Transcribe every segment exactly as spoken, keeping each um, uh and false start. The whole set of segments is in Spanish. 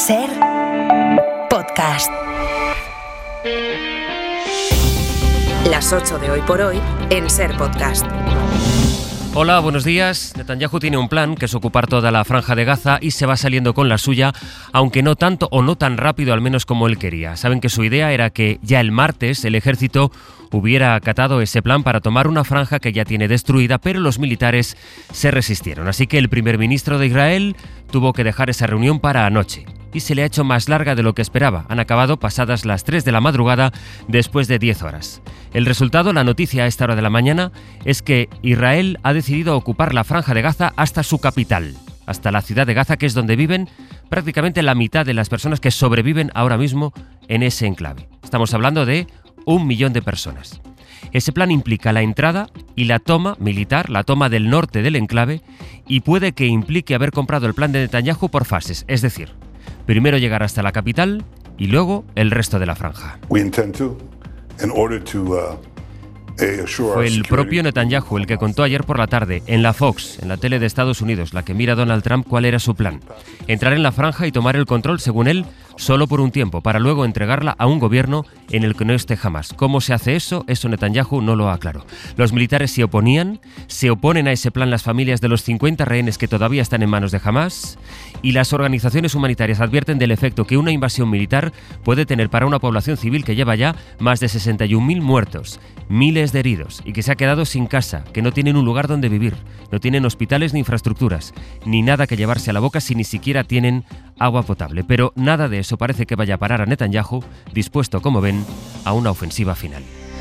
Ser Podcast. Las ocho de hoy por hoy en Ser Podcast. Hola, buenos días. Netanyahu tiene un plan, que es ocupar toda la franja de Gaza, y se va saliendo con la suya, aunque no tanto o no tan rápido al menos como él quería. Saben que su idea era que ya el martes el ejército hubiera acatado ese plan para tomar una franja que ya tiene destruida, pero los militares se resistieron. Así que el primer ministro de Israel tuvo que dejar esa reunión para anoche. Y se le ha hecho más larga de lo que esperaba. Han acabado pasadas las tres de la madrugada después de diez horas. El resultado, la noticia a esta hora de la mañana, es que Israel ha decidido ocupar la franja de Gaza hasta su capital, hasta la ciudad de Gaza, que es donde viven prácticamente la mitad de las personas que sobreviven ahora mismo en ese enclave. Estamos hablando de un millón de personas. Ese plan implica la entrada y la toma militar, la toma del norte del enclave, y puede que implique haber comprado el plan de Netanyahu por fases, es decir, primero llegar hasta la capital y luego el resto de la franja. Fue el propio Netanyahu el que contó ayer por la tarde en la Fox, en la tele de Estados Unidos, la que mira a Donald Trump, cuál era su plan. Entrar en la franja y tomar el control, según él, solo por un tiempo, para luego entregarla a un gobierno en el que no esté Hamás. ¿Cómo se hace eso? Eso Netanyahu no lo aclaró. Los militares se oponían, se oponen a ese plan las familias de los cincuenta rehenes que todavía están en manos de Hamás, y las organizaciones humanitarias advierten del efecto que una invasión militar puede tener para una población civil que lleva ya más de sesenta y un mil muertos, miles de heridos, y que se ha quedado sin casa, que no tienen un lugar donde vivir, no tienen hospitales ni infraestructuras, ni nada que llevarse a la boca si ni siquiera tienen agua potable. Pero nada de eso parece que vaya a parar a Netanyahu, dispuesto, como ven, a una ofensiva final.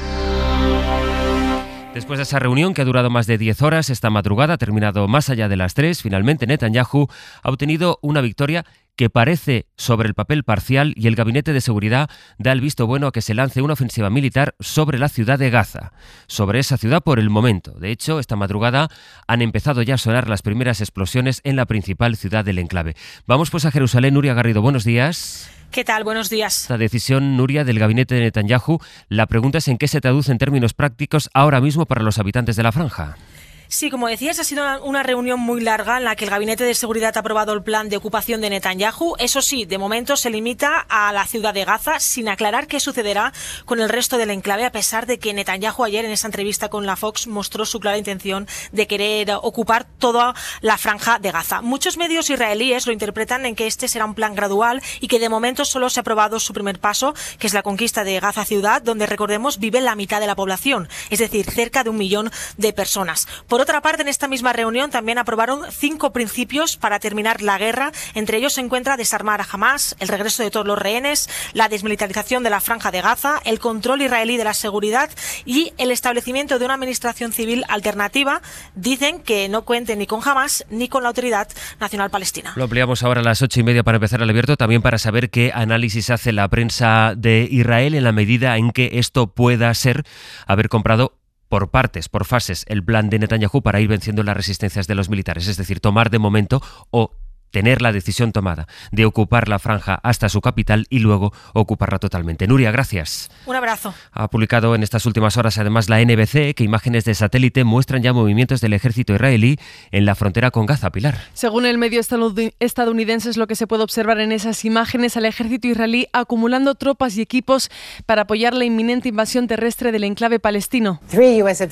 Después de esa reunión, que ha durado más de diez horas, esta madrugada ha terminado más allá de las tres, finalmente Netanyahu ha obtenido una victoria que parece sobre el papel parcial, y el Gabinete de Seguridad da el visto bueno a que se lance una ofensiva militar sobre la ciudad de Gaza, sobre esa ciudad por el momento. De hecho, esta madrugada han empezado ya a sonar las primeras explosiones en la principal ciudad del enclave. Vamos pues a Jerusalén. Nuria Garrido, buenos días. ¿Qué tal? Buenos días. Esta decisión, Nuria, del gabinete de Netanyahu, la pregunta es en qué se traduce en términos prácticos ahora mismo para los habitantes de la franja. Sí, como decías, ha sido una reunión muy larga en la que el Gabinete de Seguridad ha aprobado el plan de ocupación de Netanyahu. Eso sí, de momento se limita a la ciudad de Gaza, sin aclarar qué sucederá con el resto del enclave, a pesar de que Netanyahu ayer en esa entrevista con la Fox mostró su clara intención de querer ocupar toda la franja de Gaza. Muchos medios israelíes lo interpretan en que este será un plan gradual y que de momento solo se ha aprobado su primer paso, que es la conquista de Gaza ciudad, donde, recordemos, vive la mitad de la población, es decir, cerca de un millón de personas. Por Por otra parte, en esta misma reunión también aprobaron cinco principios para terminar la guerra. Entre ellos se encuentra desarmar a Hamás, el regreso de todos los rehenes, la desmilitarización de la franja de Gaza, el control israelí de la seguridad y el establecimiento de una administración civil alternativa. Dicen que no cuenten ni con Hamás ni con la Autoridad Nacional Palestina. Lo ampliamos ahora a las ocho y media para empezar al abierto, también para saber qué análisis hace la prensa de Israel en la medida en que esto pueda ser haber comprado por partes, por fases, el plan de Netanyahu para ir venciendo las resistencias de los militares, es decir, tomar de momento o tener la decisión tomada de ocupar la franja hasta su capital y luego ocuparla totalmente. Nuria, gracias. Un abrazo. Ha publicado en estas últimas horas además la N B C que imágenes de satélite muestran ya movimientos del ejército israelí en la frontera con Gaza. Pilar. Según el medio estadounidense, es lo que se puede observar en esas imágenes al ejército israelí acumulando tropas y equipos para apoyar la inminente invasión terrestre del enclave palestino. La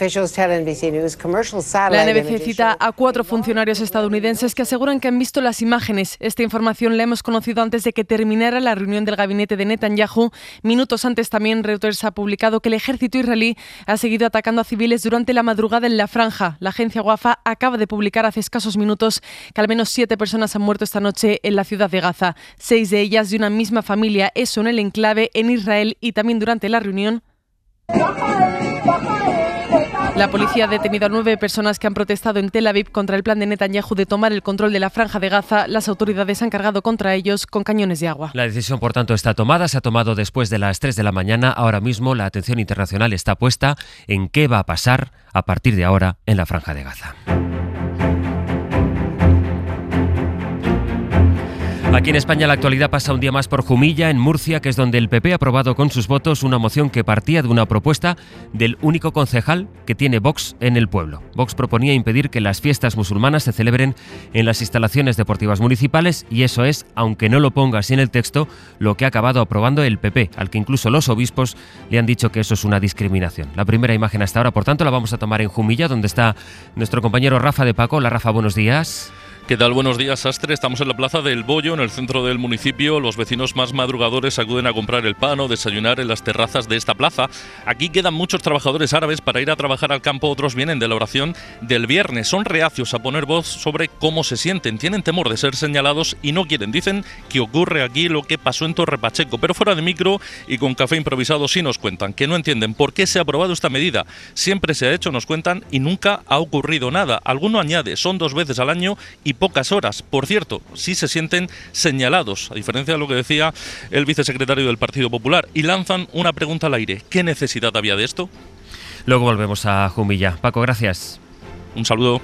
N B C cita a cuatro funcionarios estadounidenses que aseguran que han visto las imágenes Imágenes. Esta información la hemos conocido antes de que terminara la reunión del gabinete de Netanyahu. Minutos antes también Reuters ha publicado que el ejército israelí ha seguido atacando a civiles durante la madrugada en la franja. La agencia Wafa acaba de publicar hace escasos minutos que al menos siete personas han muerto esta noche en la ciudad de Gaza. Seis de ellas de una misma familia, eso en el enclave en Israel, y también durante la reunión la policía ha detenido a nueve personas que han protestado en Tel Aviv contra el plan de Netanyahu de tomar el control de la franja de Gaza. Las autoridades han cargado contra ellos con cañones de agua. La decisión, por tanto, está tomada. Se ha tomado después de las tres de la mañana. Ahora mismo la atención internacional está puesta en qué va a pasar a partir de ahora en la franja de Gaza. Aquí en España la actualidad pasa un día más por Jumilla, en Murcia, que es donde el P P ha aprobado con sus votos una moción que partía de una propuesta del único concejal que tiene Vox en el pueblo. Vox proponía impedir que las fiestas musulmanas se celebren en las instalaciones deportivas municipales y eso es, aunque no lo ponga así en el texto, lo que ha acabado aprobando el P P, al que incluso los obispos le han dicho que eso es una discriminación. La primera imagen hasta ahora, por tanto, la vamos a tomar en Jumilla, donde está nuestro compañero Rafa de Paco. Hola Rafa, buenos días. ¿Qué tal? Buenos días, Sastre. Estamos en la Plaza del Bollo, en el centro del municipio. Los vecinos más madrugadores acuden a comprar el pan o desayunar en las terrazas de esta plaza. Aquí quedan muchos trabajadores árabes para ir a trabajar al campo. Otros vienen de la oración del viernes. Son reacios a poner voz sobre cómo se sienten. Tienen temor de ser señalados y no quieren. Dicen que ocurre aquí lo que pasó en Torre Pacheco. Pero fuera de micro y con café improvisado sí nos cuentan que no entienden por qué se ha aprobado esta medida. Siempre se ha hecho, nos cuentan, y nunca ha ocurrido nada. Alguno añade, son dos veces al año y pocas horas. Por cierto, sí se sienten señalados, a diferencia de lo que decía el vicesecretario del Partido Popular, y lanzan una pregunta al aire. ¿Qué necesidad había de esto? Luego volvemos a Jumilla. Paco, gracias. Un saludo.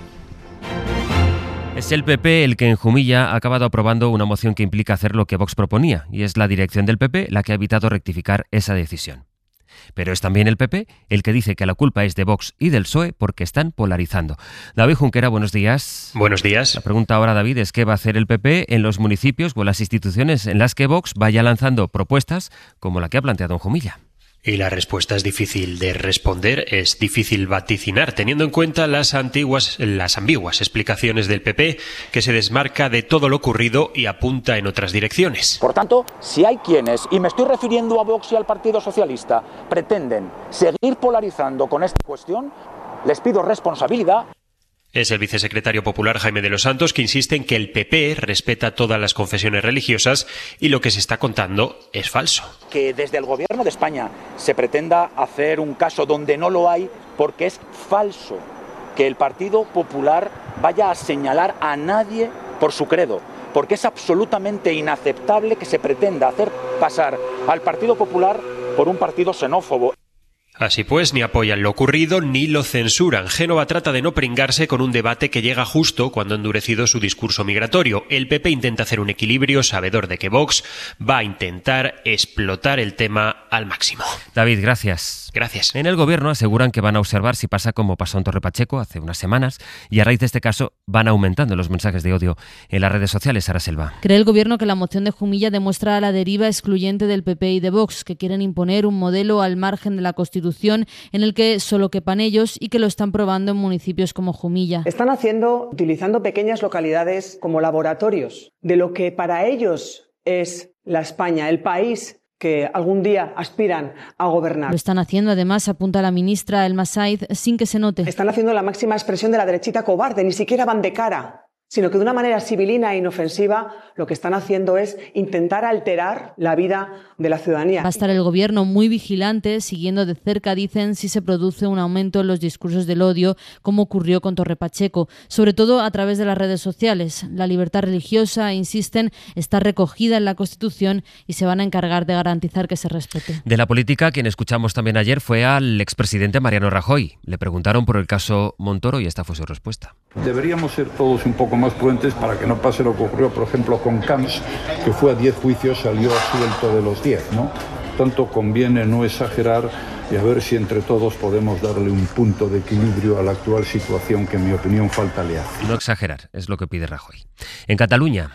Es el P P el que en Jumilla ha acabado aprobando una moción que implica hacer lo que Vox proponía, y es la dirección del P P la que ha evitado rectificar esa decisión. Pero es también el P P el que dice que la culpa es de Vox y del P S O E porque están polarizando. David Junquera, buenos días. Buenos días. La pregunta ahora, David, es qué va a hacer el P P en los municipios o en las instituciones en las que Vox vaya lanzando propuestas como la que ha planteado en Jumilla. Y la respuesta es difícil de responder, es difícil vaticinar, teniendo en cuenta las antiguas, las ambiguas explicaciones del P P, que se desmarca de todo lo ocurrido y apunta en otras direcciones. Por tanto, si hay quienes, y me estoy refiriendo a Vox y al Partido Socialista, pretenden seguir polarizando con esta cuestión, les pido responsabilidad. Es el vicesecretario popular Jaime de los Santos que insiste en que el P P respeta todas las confesiones religiosas y lo que se está contando es falso. Que desde el Gobierno de España se pretenda hacer un caso donde no lo hay porque es falso. Que el Partido Popular vaya a señalar a nadie por su credo. Porque es absolutamente inaceptable que se pretenda hacer pasar al Partido Popular por un partido xenófobo. Así pues, ni apoyan lo ocurrido ni lo censuran. Génova trata de no pringarse con un debate que llega justo cuando ha endurecido su discurso migratorio. El P P intenta hacer un equilibrio, sabedor de que Vox va a intentar explotar el tema al máximo. David, gracias. Gracias. En el Gobierno aseguran que van a observar si pasa como pasó en Torre Pacheco hace unas semanas y a raíz de este caso van aumentando los mensajes de odio en las redes sociales. Sara Selva. Cree el Gobierno que la moción de Jumilla demuestra la deriva excluyente del P P y de Vox, que quieren imponer un modelo al margen de la Constitución en el que solo quepan ellos y que lo están probando en municipios como Jumilla. Están haciendo, utilizando pequeñas localidades como laboratorios de lo que para ellos es la España, el país que algún día aspiran a gobernar. Lo están haciendo, además, apunta la ministra Elma Said, sin que se note. Están haciendo la máxima expresión de la derechita cobarde, ni siquiera van de cara, sino que de una manera sibilina e inofensiva lo que están haciendo es intentar alterar la vida de la ciudadanía. Va a estar el Gobierno muy vigilante, siguiendo de cerca, dicen, si se produce un aumento en los discursos del odio, como ocurrió con Torre Pacheco, sobre todo a través de las redes sociales. La libertad religiosa, insisten, está recogida en la Constitución y se van a encargar de garantizar que se respete. De la política, quien escuchamos también ayer fue al expresidente Mariano Rajoy. Le preguntaron por el caso Montoro y esta fue su respuesta. Deberíamos ser todos un poco más prudentes para que no pase lo que ocurrió, por ejemplo, con Camps, que fue a diez juicios, salió suelto de los diez, ¿no? Tanto conviene no exagerar y a ver si entre todos podemos darle un punto de equilibrio a la actual situación que, en mi opinión, falta le hace. No exagerar, es lo que pide Rajoy. En Cataluña,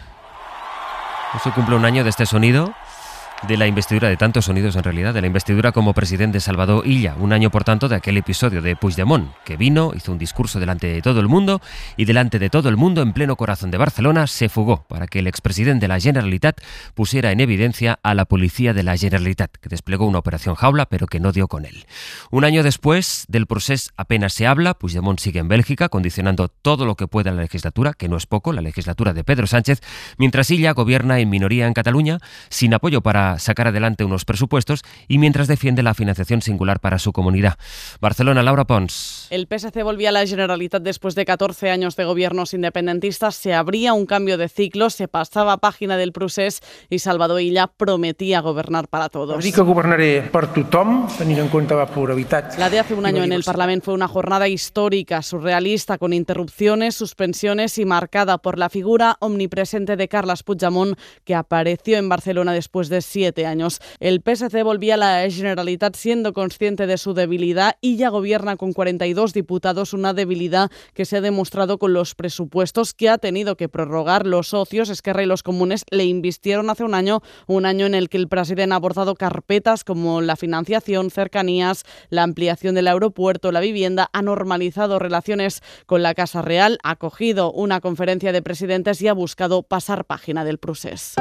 se cumple un año de este sonido, de la investidura, de tantos sonidos en realidad, de la investidura como presidente de Salvador Illa. Un año, por tanto, de aquel episodio de Puigdemont, que vino, hizo un discurso delante de todo el mundo y delante de todo el mundo, en pleno corazón de Barcelona, se fugó para que el expresidente de la Generalitat pusiera en evidencia a la policía de la Generalitat, que desplegó una operación jaula, pero que no dio con él. Un año después del procés apenas se habla. Puigdemont sigue en Bélgica, condicionando todo lo que pueda la legislatura, que no es poco, la legislatura de Pedro Sánchez, mientras Illa gobierna en minoría en Cataluña, sin apoyo para para sacar adelante unos presupuestos y mientras defiende la financiación singular para su comunidad. Barcelona, Laura Pons. El P S C volvía a la Generalitat después de catorce años de gobiernos independentistas. Se abría un cambio de ciclo, se pasaba página del procés y Salvador Illa prometía gobernar para todos. Dic que governaré per tothom, tenint en compte la pluralitat. La de hace un año en el Parlamento fue una jornada histórica, surrealista, con interrupciones, suspensiones y marcada por la figura omnipresente de Carles Puigdemont, que apareció en Barcelona después de siete años. El P S C volvía a la Generalitat siendo consciente de su debilidad y ya gobierna con cuarenta y dos diputados, una debilidad que se ha demostrado con los presupuestos que ha tenido que prorrogar. Los socios, Esquerra y los comunes, le invistieron hace un año, un año en el que el presidente ha abordado carpetas como la financiación, cercanías, la ampliación del aeropuerto, la vivienda, ha normalizado relaciones con la Casa Real, ha acogido una conferencia de presidentes y ha buscado pasar página del procés.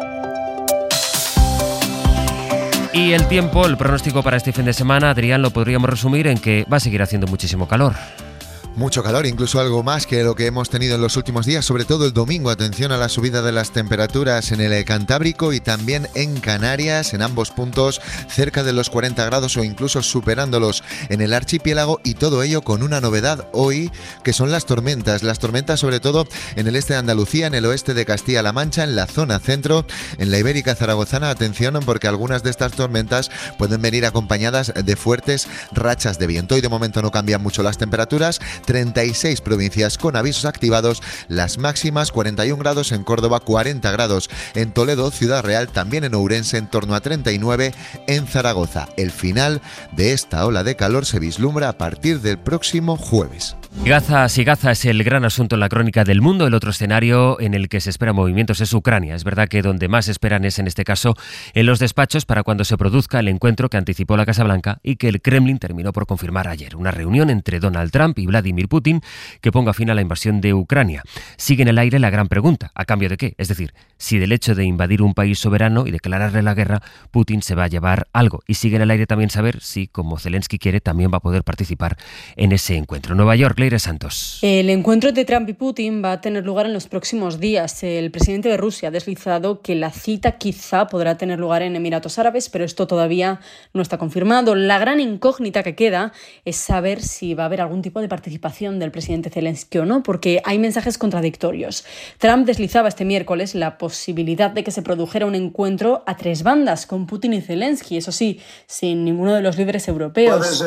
Y el tiempo, el pronóstico para este fin de semana, Adrián, lo podríamos resumir en que va a seguir haciendo muchísimo calor. Mucho calor, incluso algo más que lo que hemos tenido en los últimos días, sobre todo el domingo. Atención a la subida de las temperaturas en el Cantábrico y también en Canarias, en ambos puntos cerca de los cuarenta grados o incluso superándolos en el archipiélago, y todo ello con una novedad hoy, que son las tormentas. Las tormentas sobre todo en el este de Andalucía, en el oeste de Castilla-La Mancha, en la zona centro, en la Ibérica Zaragozana. Atención, porque algunas de estas tormentas pueden venir acompañadas de fuertes rachas de viento. Y de momento no cambian mucho las temperaturas. treinta y seis provincias con avisos activados, las máximas cuarenta y un grados en Córdoba, cuarenta grados en Toledo, Ciudad Real, también en Ourense en torno a treinta y nueve en Zaragoza. El final de esta ola de calor se vislumbra a partir del próximo jueves. Gaza, si Gaza es el gran asunto en la crónica del mundo, el otro escenario en el que se esperan movimientos es Ucrania. Es verdad que donde más esperan es en este caso en los despachos para cuando se produzca el encuentro que anticipó la Casa Blanca y que el Kremlin terminó por confirmar ayer. Una reunión entre Donald Trump y Vladimir Putin que ponga fin a la invasión de Ucrania. Sigue en el aire la gran pregunta, ¿a cambio de qué? Es decir, si del hecho de invadir un país soberano y declararle la guerra, Putin se va a llevar algo. Y sigue en el aire también saber si, como Zelensky quiere, también va a poder participar en ese encuentro. Nueva York, Leire Santos. El encuentro de Trump y Putin va a tener lugar en los próximos días. El presidente de Rusia ha deslizado que la cita quizá podrá tener lugar en Emiratos Árabes, pero esto todavía no está confirmado. La gran incógnita que queda es saber si va a haber algún tipo de participación del presidente Zelensky o no, porque hay mensajes contradictorios. Trump deslizaba este miércoles la posibilidad de que se produjera un encuentro a tres bandas con Putin y Zelensky, eso sí, sin ninguno de los líderes europeos.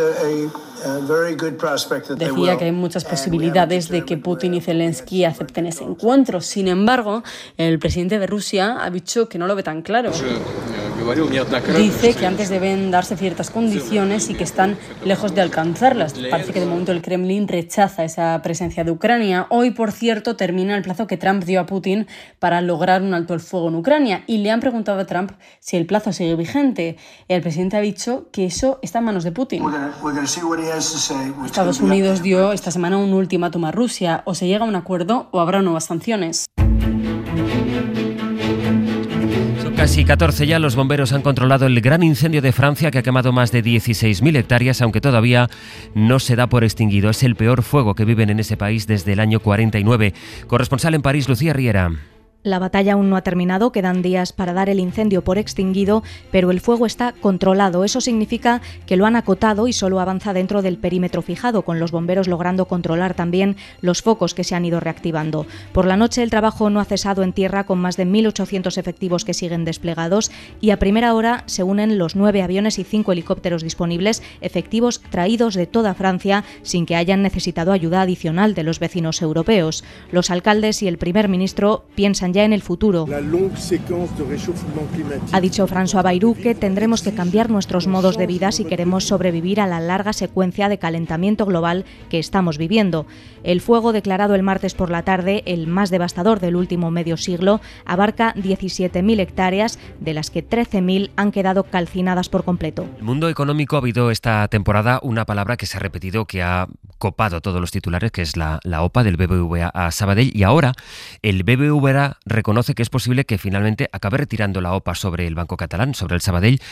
Decía que hay muchas posibilidades de que Putin y Zelensky acepten ese encuentro. Sin embargo, el presidente de Rusia ha dicho que no lo ve tan claro. Dice que antes deben darse ciertas condiciones y que están lejos de alcanzarlas. Parece que de momento el Kremlin rechaza esa presencia de Ucrania. Hoy, por cierto, termina el plazo que Trump dio a Putin para lograr un alto el fuego en Ucrania y le han preguntado a Trump si el plazo sigue vigente. El presidente ha dicho que eso está en manos de Putin. Estados Unidos dio esta semana un ultimátum a Rusia: o se llega a un acuerdo o habrá nuevas sanciones. Casi catorce ya, los bomberos han controlado el gran incendio de Francia que ha quemado más de dieciséis mil hectáreas, aunque todavía no se da por extinguido. Es el peor fuego que viven en ese país desde el año cuarenta y nueve. Corresponsal en París, Lucía Riera. La batalla aún no ha terminado, quedan días para dar el incendio por extinguido, pero el fuego está controlado. Eso significa que lo han acotado y solo avanza dentro del perímetro fijado, con los bomberos logrando controlar también los focos que se han ido reactivando. Por la noche el trabajo no ha cesado en tierra, con más de mil ochocientos efectivos que siguen desplegados, y a primera hora se unen los nueve aviones y cinco helicópteros disponibles, efectivos traídos de toda Francia sin que hayan necesitado ayuda adicional de los vecinos europeos. Los alcaldes y el primer ministro piensan ya en el futuro. Ha dicho François Bayrou que tendremos que cambiar nuestros modos de vida si queremos sobrevivir a la larga secuencia de calentamiento global que estamos viviendo. El fuego, declarado el martes por la tarde, el más devastador del último medio siglo, abarca diecisiete mil hectáreas, de las que trece mil han quedado calcinadas por completo. El mundo económico ha habido esta temporada una palabra que se ha repetido, que ha copado todos los titulares, que es la, la OPA del B B V A a Sabadell, y ahora el B B V A reconoce que es posible que finalmente acabe retirando la OPA sobre el Banco Catalán, sobre el Sabadell,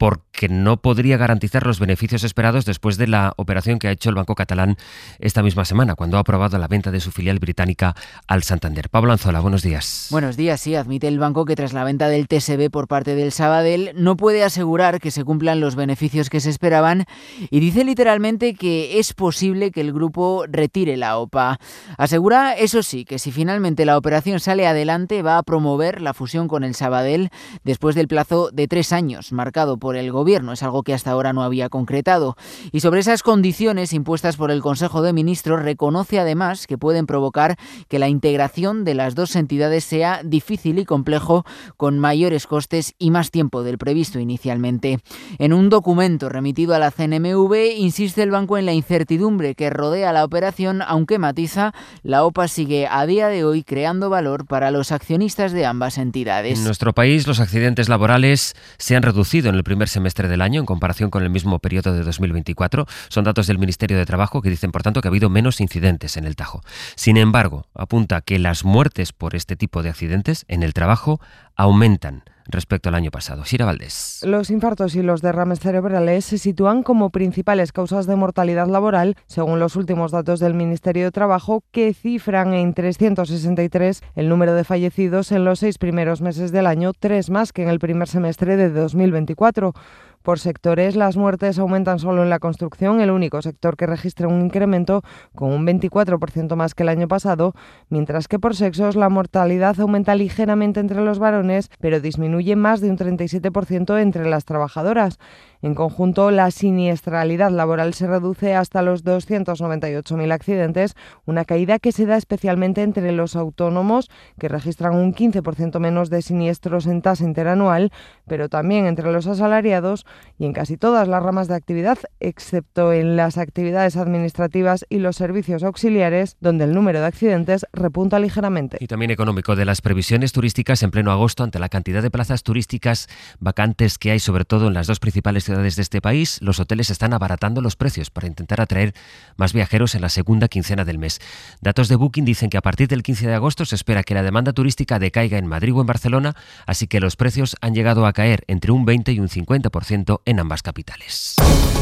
porque no podría garantizar los beneficios esperados después de la operación que ha hecho el Banco Catalán esta misma semana, cuando ha aprobado la venta de su filial británica al Santander. Pablo Anzola, buenos días. Buenos días, sí, admite el banco que tras la venta del T S B por parte del Sabadell no puede asegurar que se cumplan los beneficios que se esperaban y dice literalmente que es posible que el grupo retire la O P A. Asegura, eso sí, que si finalmente la operación sale adelante va a promover la fusión con el Sabadell después del plazo de tres años marcado por el Gobierno. Es algo que hasta ahora no había concretado. Y sobre esas condiciones impuestas por el Consejo de Ministros, reconoce además que pueden provocar que la integración de las dos entidades sea difícil y complejo, con mayores costes y más tiempo del previsto inicialmente. En un documento remitido a la C N M V, insiste el banco en la incertidumbre que rodea la operación, aunque matiza, la O P A sigue a día de hoy creando valor para los accionistas de ambas entidades. En nuestro país, los accidentes laborales se han reducido en el primer semestre del año en comparación con el mismo periodo de dos mil veinticuatro. Son datos del Ministerio de Trabajo que dicen, por tanto, que ha habido menos incidentes en el Tajo. Sin embargo, apunta que las muertes por este tipo de accidentes en el trabajo aumentan respecto al año pasado. Sira Valdés. Los infartos y los derrames cerebrales se sitúan como principales causas de mortalidad laboral, según los últimos datos del Ministerio de Trabajo, que cifran en trescientos sesenta y tres el número de fallecidos en los seis primeros meses del año, tres más que en el primer semestre de dos mil veinticuatro. Por sectores, las muertes aumentan solo en la construcción, el único sector que registra un incremento con un veinticuatro por ciento más que el año pasado, mientras que por sexos la mortalidad aumenta ligeramente entre los varones, pero disminuye más de un treinta y siete por ciento entre las trabajadoras. En conjunto, la siniestralidad laboral se reduce hasta los doscientos noventa y ocho mil accidentes, una caída que se da especialmente entre los autónomos, que registran un quince por ciento menos de siniestros en tasa interanual, pero también entre los asalariados y en casi todas las ramas de actividad, excepto en las actividades administrativas y los servicios auxiliares, donde el número de accidentes repunta ligeramente. Y también económico, de las previsiones turísticas en pleno agosto, ante la cantidad de plazas turísticas vacantes que hay, sobre todo en las dos principales ciudades de este país, los hoteles están abaratando los precios para intentar atraer más viajeros en la segunda quincena del mes. Datos de Booking dicen que a partir del quince de agosto se espera que la demanda turística decaiga en Madrid o en Barcelona, así que los precios han llegado a caer entre un veinte y un cincuenta por ciento en ambas capitales.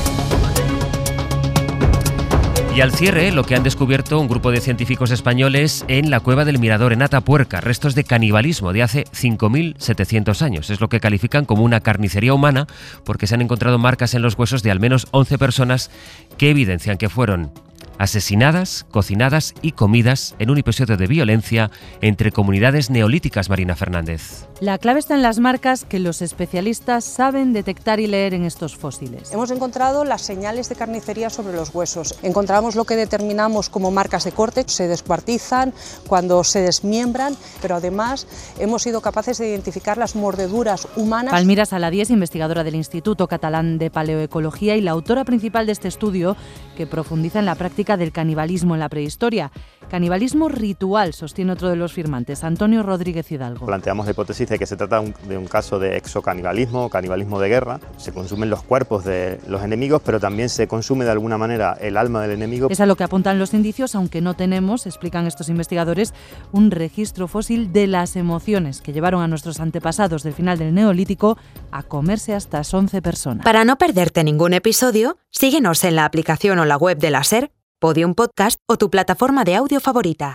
Y al cierre, lo que han descubierto un grupo de científicos españoles en la Cueva del Mirador, en Atapuerca, restos de canibalismo de hace cinco mil setecientos años. Es lo que califican como una carnicería humana, porque se han encontrado marcas en los huesos de al menos once personas que evidencian que fueron asesinadas, cocinadas y comidas en un episodio de violencia entre comunidades neolíticas. Marina Fernández. La clave está en las marcas que los especialistas saben detectar y leer en estos fósiles. Hemos encontrado las señales de carnicería sobre los huesos. Encontramos lo que determinamos como marcas de corte, se descuartizan cuando se desmiembran, pero además hemos sido capaces de identificar las mordeduras humanas. Palmira Saladí es investigadora del Instituto Catalán de Paleoecología y la autora principal de este estudio, que profundiza en la práctica del canibalismo en la prehistoria. Canibalismo ritual, sostiene otro de los firmantes, Antonio Rodríguez Hidalgo. Planteamos la hipótesis de que se trata de un caso de exocanibalismo, canibalismo de guerra. Se consumen los cuerpos de los enemigos, pero también se consume de alguna manera el alma del enemigo. Es a lo que apuntan los indicios, aunque no tenemos, explican estos investigadores, un registro fósil de las emociones que llevaron a nuestros antepasados del final del Neolítico a comerse hasta once personas. Para no perderte ningún episodio, síguenos en la aplicación o la web de la SER, Podium Podcast o tu plataforma de audio favorita.